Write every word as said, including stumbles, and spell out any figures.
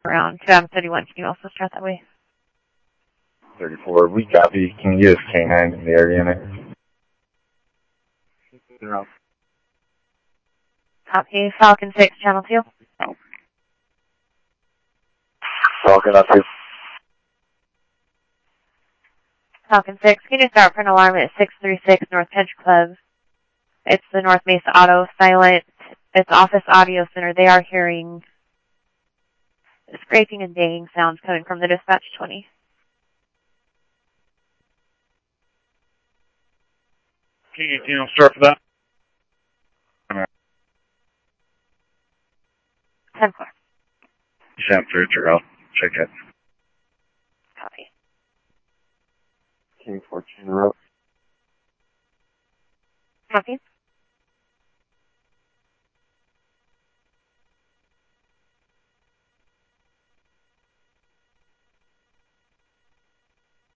around two M thirty-one. Can you also start that way? thirty-four, we copy. Can you get us K nine in the area in it? Zero. Copy. Falcon six, channel two. Falcon up two. Falcon six, can you start for an alarm at six three six North Country Club? It's the North Mesa Auto Silent. It's Office Audio Center. They are hearing scraping and banging sounds coming from the dispatch twenty. King eighteen, I'll start for that. ten four. Sam Furcher, I'll check it. Copy. King fourteen, route. Copy.